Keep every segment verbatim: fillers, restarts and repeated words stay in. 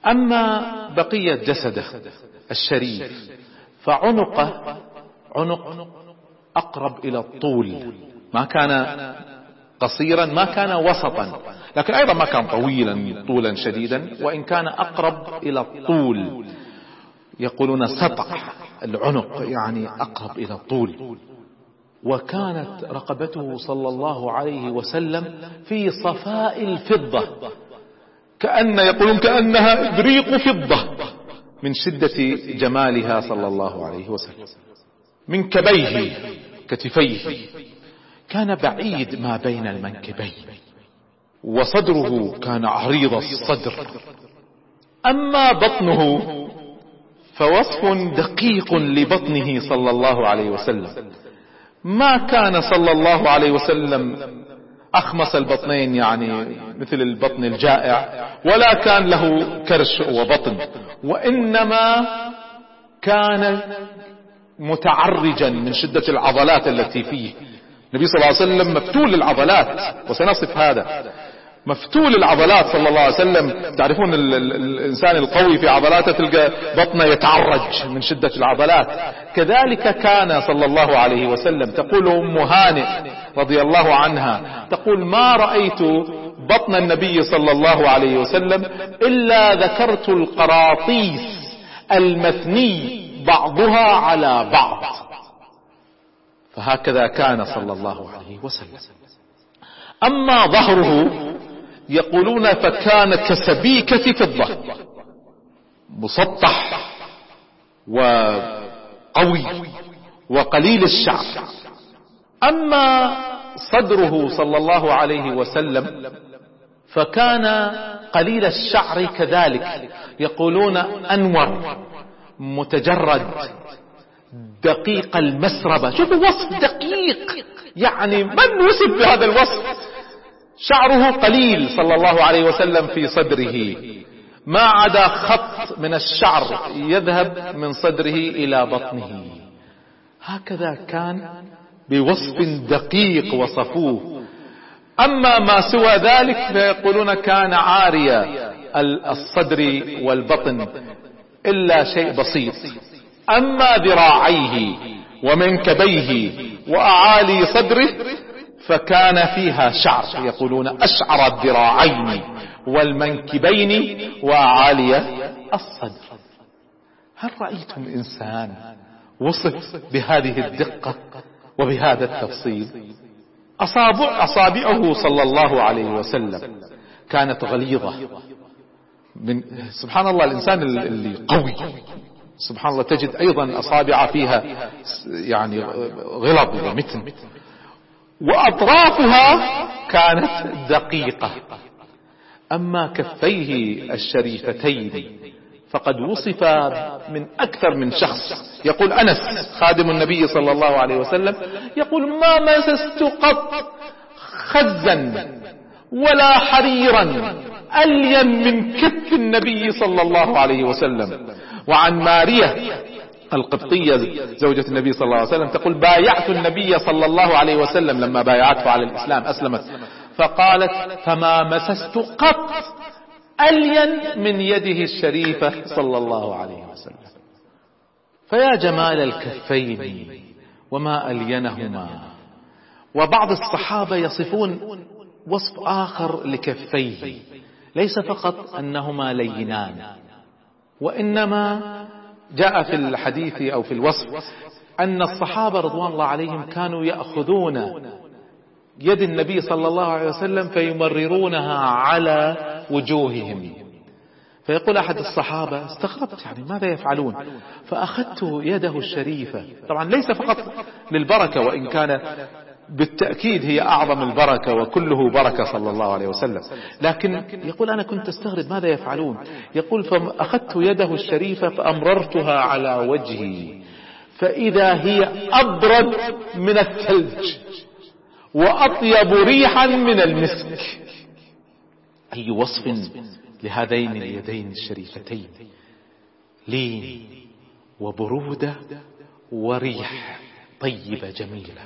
أما بقية جسده الشريف فعنقه عنق أقرب إلى الطول، ما كان قصيرا ما كان وسطا، لكن أيضا ما كان طويلا طولا شديدا، وإن كان أقرب إلى الطول. يقولون سطح العنق يعني أقرب إلى الطول. وكانت رقبته صلى الله عليه وسلم في صفاء الفضة، كأن يقولون كأنها إبريق فضة من شدة جمالها صلى الله عليه وسلم. من كبيه كتفيه كان بعيد ما بين المنكبين، وصدره كان عريض الصدر. أما بطنه فوصف دقيق لبطنه صلى الله عليه وسلم، ما كان صلى الله عليه وسلم أخمص البطنين يعني مثل البطن الجائع، ولا كان له كرش وبطن، وإنما كان متعرجا من شدة العضلات التي فيه. النبي صلى الله عليه وسلم مفتول العضلات، وسنصف هذا، مفتول العضلات صلى الله عليه وسلم. تعرفون ال ال الإنسان القوي في عضلاته تلقى بطنه يتعرج من شدة العضلات، كذلك كان صلى الله عليه وسلم. تقول أم هانئ رضي الله عنها تقول ما رأيت بطن النبي صلى الله عليه وسلم إلا ذكرت القراطيس المثني بعضها على بعض، فهكذا كان صلى الله عليه وسلم. أما ظهره يقولون فكان كسبيكة فضة، مسطح وقوي وقليل الشعر. أما صدره صلى الله عليه وسلم فكان قليل الشعر كذلك، يقولون أنور متجرد دقيق المسربة. شوفوا وصف دقيق، يعني من وصف بهذا الوصف؟ شعره قليل صلى الله عليه وسلم في صدره، ما عدا خط من الشعر يذهب من صدره إلى بطنه. هكذا كان بوصف دقيق وصفوه. أما ما سوى ذلك فيقولون كان عارية الصدر والبطن إلا شيء بسيط. أما ذراعيه ومنكبيه وأعالي صدره فكان فيها شعر، يقولون أشعر الذراعين والمنكبين وأعالي الصدر. هل رأيتم إنسان وصف بهذه الدقة وبهذا التفصيل؟ أصابع أصابعه صلى الله عليه وسلم كانت غليظة. من سبحان الله الإنسان اللي قوي سبحان الله تجد أيضا أصابع فيها يعني غلظ ومتن، وأطرافها كانت دقيقة. أما كفيه الشريفتين فقد وصف من أكثر من شخص. يقول أنس خادم النبي صلى الله عليه وسلم يقول ما مسست قط خزا ولا حريرا ألين من كف النبي صلى الله عليه وسلم. وعن مارية القبطية زوجة النبي صلى الله عليه وسلم تقول بايعت النبي صلى الله عليه وسلم لما بايعته على الإسلام أسلمت، فقالت فما مسست قط ألين من يده الشريفة صلى الله عليه وسلم. فيا جمال الكفين وما ألينهما. وبعض الصحابة يصفون وصف آخر لكفيه، ليس فقط أنهما لينان، وإنما جاء في الحديث أو في الوصف أن الصحابة رضوان الله عليهم كانوا يأخذون يد النبي صلى الله عليه وسلم فيمررونها على وجوههم. فيقول أحد الصحابة استغربت يعني ماذا يفعلون؟ فأخذت يده الشريفة، طبعا ليس فقط للبركة وإن كان بالتأكيد هي أعظم البركة وكله بركة صلى الله عليه وسلم، لكن يقول أنا كنت استغرب ماذا يفعلون. يقول فأخذت يده الشريفة فأمررتها على وجهي فإذا هي أبرد من الثلج وأطيب ريحا من المسك. أي وصف لهذين اليدين الشريفتين، لين وبرودة وريح طيبة جميلة.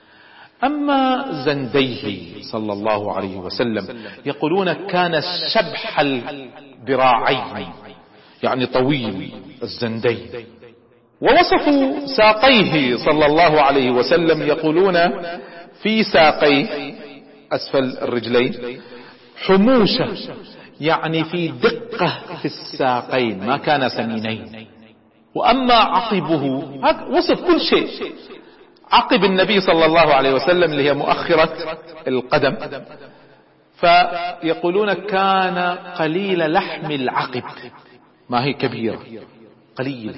أما زنديه صلى الله عليه وسلم يقولون كان شبح الذراعين يعني طويل الزندين. ووصفوا ساقيه صلى الله عليه وسلم، يقولون في ساقيه أسفل الرجلين حموشة، يعني في دقة في الساقين، ما كان سمينين. وأما عقبه، وصف كل شيء عقب النبي صلى الله عليه وسلم اللي هي مؤخرة القدم، فيقولون كان قليل لحم العقب، ما هي كبيرة، قليلة.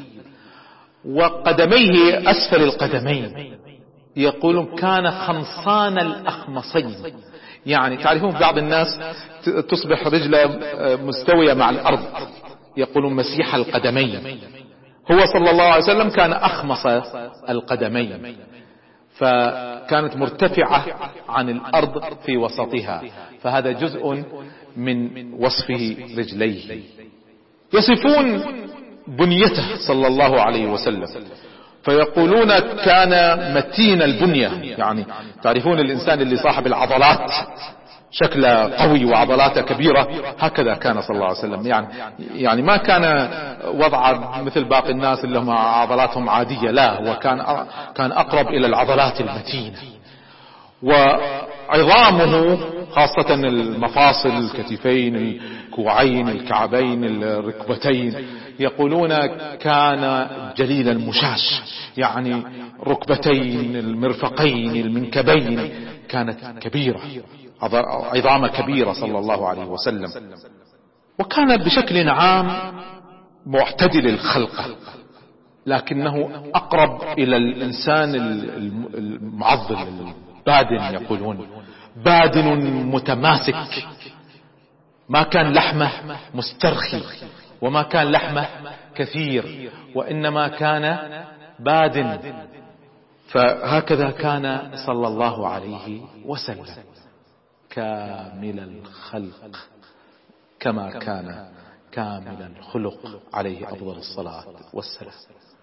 وقدميه أسفل القدمين يقولون كان خمصان الأخمصين، يعني تعرفون بعض الناس تصبح رجله مستوية مع الأرض، يقولون مسيح القدمين. هو صلى الله عليه وسلم كان أخمص القدمين، فكانت مرتفعة عن الأرض في وسطها، فهذا جزء من وصفه رجليه. يصفون بنيته صلى الله عليه وسلم، فيقولون كان متين البنية، يعني تعرفون الإنسان اللي صاحب العضلات شكله قوي وعضلاته كبيرة، هكذا كان صلى الله عليه وسلم. يعني يعني ما كان وضعه مثل باقي الناس اللي هم عضلاتهم عادية، لا، هو كان كان أقرب إلى العضلات المتينة. وعظامه خاصة المفاصل، الكتفين، الكوعين، الكعبين، الركبتين، يقولون كان جليل المشاش، يعني ركبتين، المرفقين، المنكبين كانت كبيرة، عظام كبيرة صلى الله عليه وسلم. وكان بشكل عام معتدل الخلقة، لكنه أقرب إلى الإنسان المعضل البادن، يقولون بادن متماسك، ما كان لحمه مسترخي وما كان لحمه كثير، وإنما كان بادن. فهكذا كان صلى الله عليه وسلم كامل الخلق، كما كان كامل الخلق عليه أفضل الصلاة والسلام.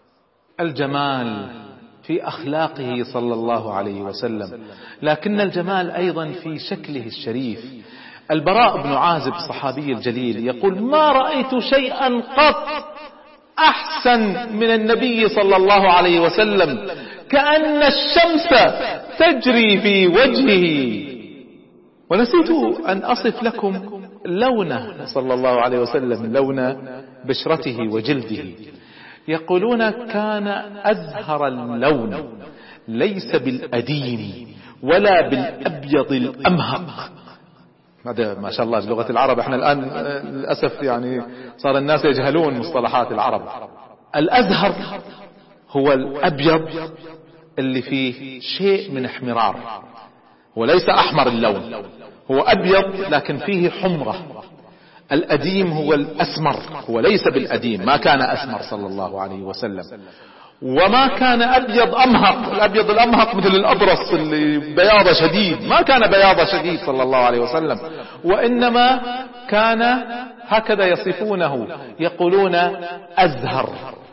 الجمال في أخلاقه صلى الله عليه وسلم، لكن الجمال أيضا في شكله الشريف. البراء بن عازب الصحابي الجليل يقول ما رأيت شيئا قط أحسن من النبي صلى الله عليه وسلم، كأن الشمس تجري في وجهه. ونسيت أن أصف لكم لونه صلى الله عليه وسلم، لون بشرته وجلده. يقولون كان أزهر اللون، ليس بالأديم ولا بالأبيض الأمهق. هذا ما شاء الله بلغة العرب، احنا الآن للأسف يعني صار الناس يجهلون مصطلحات العرب. الأزهر هو الأبيض اللي فيه شيء من احمرار، وليس أحمر اللون، هو أبيض لكن فيه حمرة. الأديم هو الأسمر، هو ليس بالأديم، ما كان أسمر صلى الله عليه وسلم. وما كان أبيض أمهق، الأبيض الأمهق مثل الأبرص اللي بياض شديد، ما كان بياض شديد صلى الله عليه وسلم، وإنما كان هكذا يصفونه، يقولون أزهر،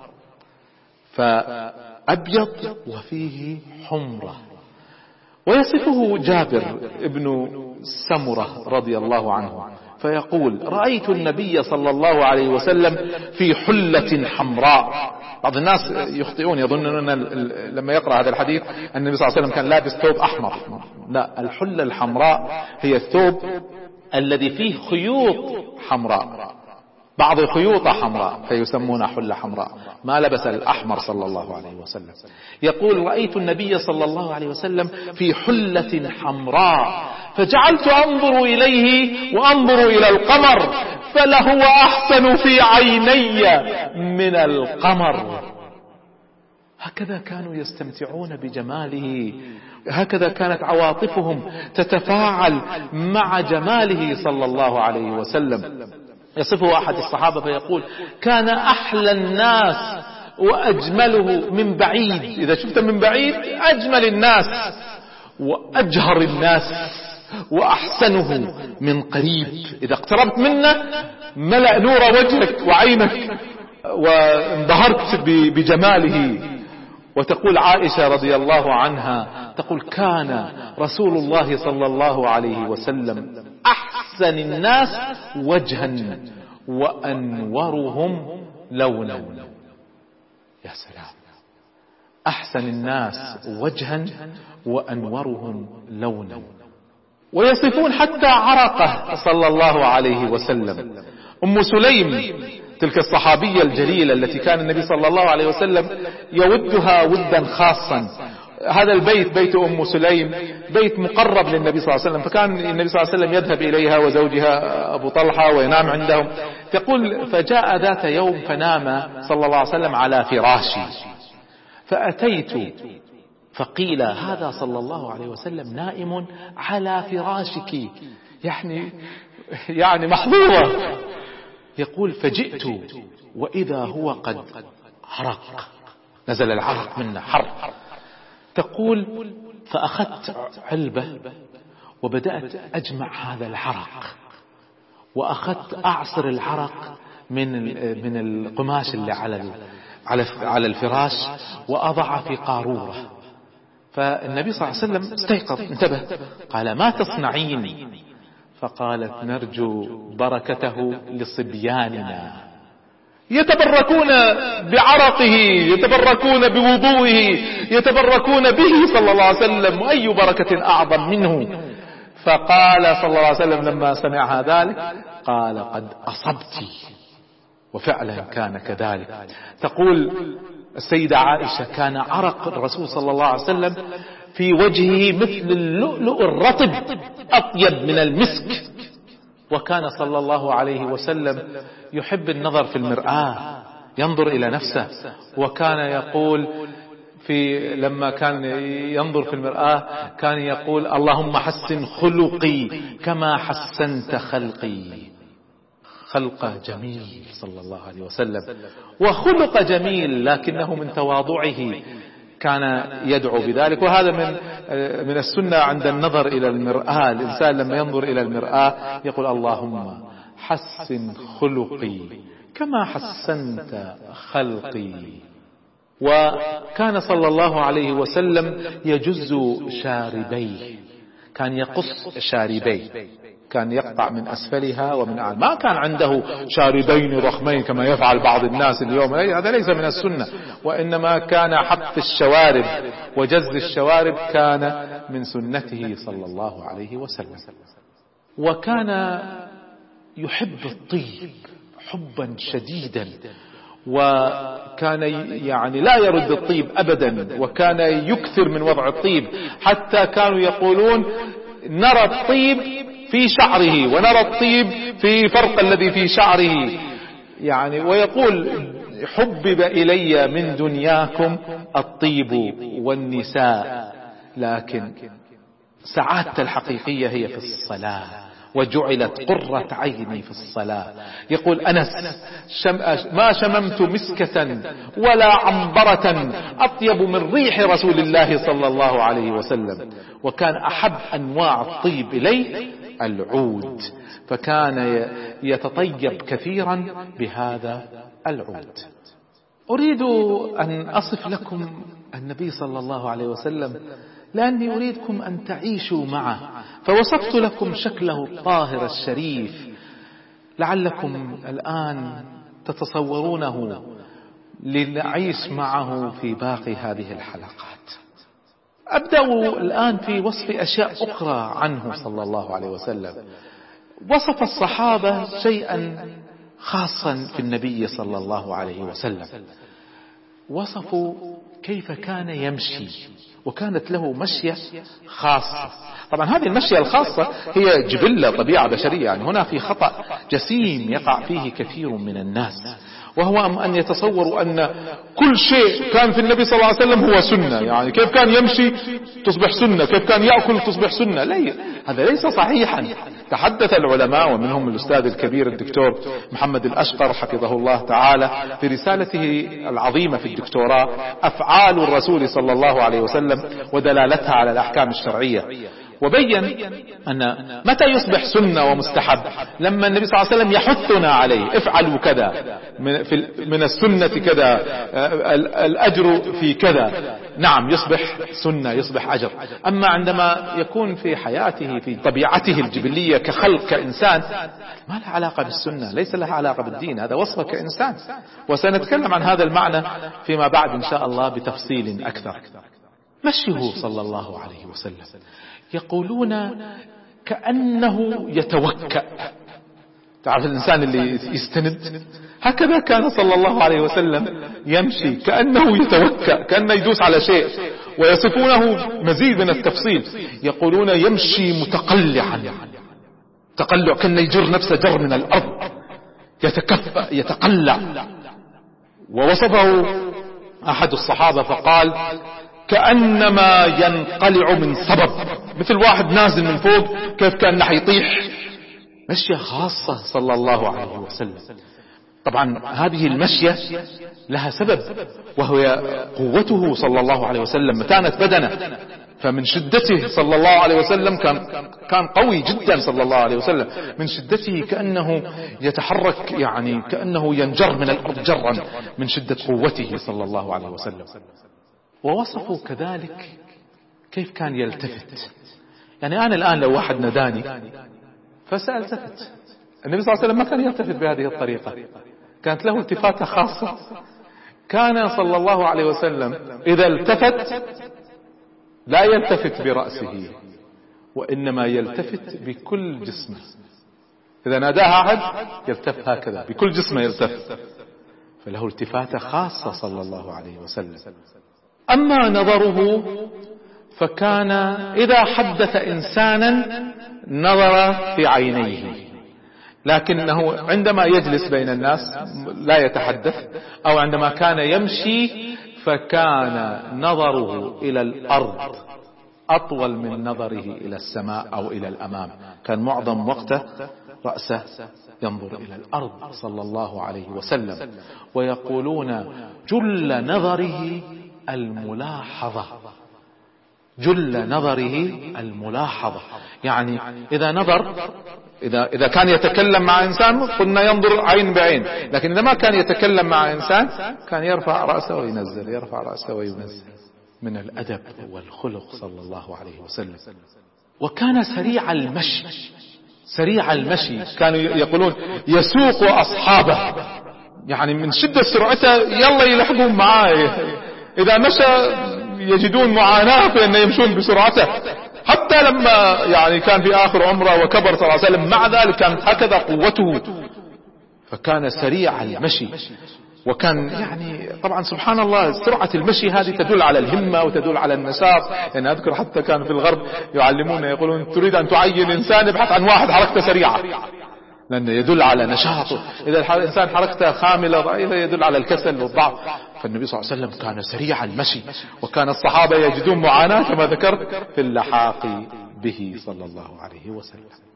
فأبيض وفيه حمرة. ويصفه جابر ابن سمرة رضي الله عنه فيقول رأيت النبي صلى الله عليه وسلم في حلة حمراء. بعض الناس يخطئون، يظنون أن لما يقرأ هذا الحديث أن النبي صلى الله عليه وسلم كان لابس ثوب أحمر، لا، الحلة الحمراء هي الثوب الذي فيه خيوط حمراء، بعض خيوط حمراء فيسمون حلة حمراء، ما لبس الأحمر صلى الله عليه وسلم. يقول رأيت النبي صلى الله عليه وسلم في حلة حمراء، فجعلت أنظر إليه وأنظر إلى القمر، فلهو أحسن في عيني من القمر. هكذا كانوا يستمتعون بجماله، هكذا كانت عواطفهم تتفاعل مع جماله صلى الله عليه وسلم. يصفه أحد الصحابة فيقول كان أحلى الناس وأجمله من بعيد، إذا شفت من بعيد أجمل الناس، وأجهر الناس وأحسنه من قريب، إذا اقتربت منه ملأ نور وجهك وعينك وانبهرت بجماله. وتقول عائشة رضي الله عنها تقول كان رسول الله صلى الله عليه وسلم أحسن الناس وجها وأنورهم لونا. يا سلام، أحسن الناس وجها وأنورهم لونا. ويصفون حتى عرقه صلى الله عليه وسلم. أم سليم تلك الصحابية الجليلة التي كان النبي صلى الله عليه وسلم يودها ودا خاصا. هذا البيت بيت أم سليم بيت مقرب للنبي صلى الله عليه وسلم، فكان النبي صلى الله عليه وسلم يذهب إليها وزوجها أبو طلحة وينام عندهم. تقول فجاء ذات يوم فنام صلى الله عليه وسلم على فراشي، فأتيت فقيل هذا صلى الله عليه وسلم نائم على فراشك، يعني يعني محظورة. يقول فجئت وإذا هو قد عرق، نزل العرق منه حر. تقول فأخذت علبة وبدأت أجمع هذا العرق، وأخذت أعصر العرق من من القماش اللي على على على الفراش وأضع في قارورة. فالنبي صلى الله عليه وسلم استيقظ انتبه، قال ما تصنعين؟ فقالت نرجو بركته لصبياننا، يتبركون بعرقه، يتبركون بوضوئه، يتبركون به صلى الله عليه وسلم، وأي بركة أعظم منه. فقال صلى الله عليه وسلم لما سمع ذلك قال قد أصبت، وفعلا كان كذلك. تقول السيدة عائشة كان عرق الرسول صلى الله عليه وسلم في وجهه مثل اللؤلؤ الرطب أطيب من المسك. وكان صلى الله عليه وسلم يحب النظر في المرآة، ينظر إلى نفسه، وكان يقول في لما كان ينظر في المرآة كان يقول اللهم حسن خلقي كما حسنت خلقي. خلقه جميل صلى الله عليه وسلم، وخلق جميل، لكنه من تواضعه كان يدعو بذلك. وهذا من من السنة عند النظر إلى المرآة، الإنسان لما ينظر إلى المرآة يقول اللهم حسن خلقي كما حسنت خلقي. وكان صلى الله عليه وسلم يجز شاربيه، كان يقص شاربيه، كان يقطع من أسفلها ومن أعلى، ما كان عنده شاربين ضخمين كما يفعل بعض الناس اليوم، هذا ليس من السنة، وإنما كان حق الشوارب وجز الشوارب كان من سنته صلى الله عليه وسلم. وكان يحب الطيب حبا شديدا، وكان يعني لا يرد الطيب أبدا، وكان يكثر من وضع الطيب، حتى كانوا يقولون نرى الطيب في شعره ونرى الطيب في فرق الذي في شعره، يعني ويقول حبب إلي من دنياكم الطيب والنساء، لكن سعادة الحقيقية هي في الصلاة، وجعلت قرة عيني في الصلاة. يقول أنس شم ما شممت مسكة ولا عنبرة أطيب من ريح رسول الله صلى الله عليه وسلم. وكان أحب أنواع الطيب إليه العود، فكان يتطيب كثيرا بهذا العود. أريد أن أصف لكم النبي صلى الله عليه وسلم لأني أريدكم أن تعيشوا معه، فوصفت لكم شكله الطاهر الشريف، لعلكم الآن تتصورونه لنعيش معه في باقي هذه الحلقات. أبدأ الآن في وصف أشياء أخرى عنه صلى الله عليه وسلم. وصف الصحابة شيئا خاصا في النبي صلى الله عليه وسلم، وصفوا كيف كان يمشي، وكانت له مشية خاصة. طبعا هذه المشية الخاصة هي جبلة طبيعة بشرية، يعني هنا في خطأ جسيم يقع فيه كثير من الناس، وهو أن يتصوروا أن كل شيء كان في النبي صلى الله عليه وسلم هو سنة، يعني كيف كان يمشي تصبح سنة، كيف كان يأكل تصبح سنة. لا، هذا ليس صحيحا. تحدث العلماء ومنهم الأستاذ الكبير الدكتور محمد الأشقر حفظه الله تعالى في رسالته العظيمة في الدكتوراه أفعال الرسول صلى الله عليه وسلم ودلالتها على الأحكام الشرعية، وبين أن متى يصبح سنة ومستحب؟ لما النبي صلى الله عليه وسلم يحثنا عليه، افعلوا كذا من السنة كذا، الأجر في كذا، نعم يصبح سنة، يصبح أجر. أما عندما يكون في حياته في طبيعته الجبلية كخلق كإنسان، ما لها علاقة بالسنة، ليس لها علاقة بالدين، هذا وصفه كإنسان. وسنتكلم عن هذا المعنى فيما بعد إن شاء الله بتفصيل أكثر. مشيه صلى الله عليه وسلم يقولون كأنه يتوكأ. تعرف الإنسان اللي يستند؟ هكذا كان صلى الله عليه وسلم يمشي كأنه يتوكأ، كأنه يدوس على شيء. ويصفونه مزيد من التفصيل، يقولون يمشي متقلعا، تقلع كأنه يجر نفسه جر من الأرض، يتكفأ يتقلع. ووصفه أحد الصحابة فقال كأنما ينقلع من سبب، مثل واحد نازل من فوق كيف كان حيطيح. مشية خاصة صلى الله عليه وسلم. طبعا هذه المشية لها سبب، وهو قوته صلى الله عليه وسلم، متانة بدنه. فمن شدته صلى الله عليه وسلم كان كان قوي جدا صلى الله عليه وسلم، من شدته كأنه يتحرك، يعني كأنه ينجر من الأرض جرا من شدة قوته صلى الله عليه وسلم. ووصفوا كذلك كيف كان يلتفت. يعني أنا الآن لو واحد نداني فسألتفت، النبي صلى الله عليه وسلم ما كان يلتفت بهذه الطريقة، كانت له التفاتة خاصة. كان صلى الله عليه وسلم إذا التفت لا يلتفت برأسه، وإنما يلتفت بكل جسمه. إذا ناداها أحد يلتف هكذا بكل جسمه يلتف، فله التفاتة خاصة صلى الله عليه وسلم. أما نظره فكان إذا حدث إنسانا نظر في عينيه، لكنه عندما يجلس بين الناس لا يتحدث، أو عندما كان يمشي فكان نظره إلى الأرض أطول من نظره إلى السماء أو إلى الأمام. كان معظم وقته رأسه ينظر إلى الأرض صلى الله عليه وسلم. ويقولون جل نظره الملاحظة، جل نظره الملاحظة، يعني إذا نظر، إذا, إذا كان يتكلم مع إنسان قلنا ينظر عين بعين، لكن إذا ما كان يتكلم مع إنسان كان يرفع رأسه وينزل، يرفع رأسه وينزل، من الأدب والخلق صلى الله عليه وسلم. وكان سريع المشي، سريع المشي، كانوا يقولون يسوق أصحابه، يعني من شدة سرعته يلا يلحقون معاه، إذا مشى يجدون معاناة في أن يمشون بسرعته. حتى لما يعني كان في آخر عمره وكبر صلى الله عليه وسلم، مع ذلك كانت هكذا قوته، فكان سريع المشي. وكان يعني طبعا سبحان الله سرعة المشي هذه تدل على الهمة وتدل على النشاط. يعني أذكر حتى كان في الغرب يعلمون يقولون تريد أن تعين إنسان ابحث عن واحد حركته سريعة، لأنه يدل على نشاطه. إذا الإنسان حركته خاملة ضعيفة يدل على الكسل والضعف. فالنبي صلى الله عليه وسلم كان سريع المشي، وكان الصحابة يجدون معاناة كما ذكرت في اللحاق به صلى الله عليه وسلم.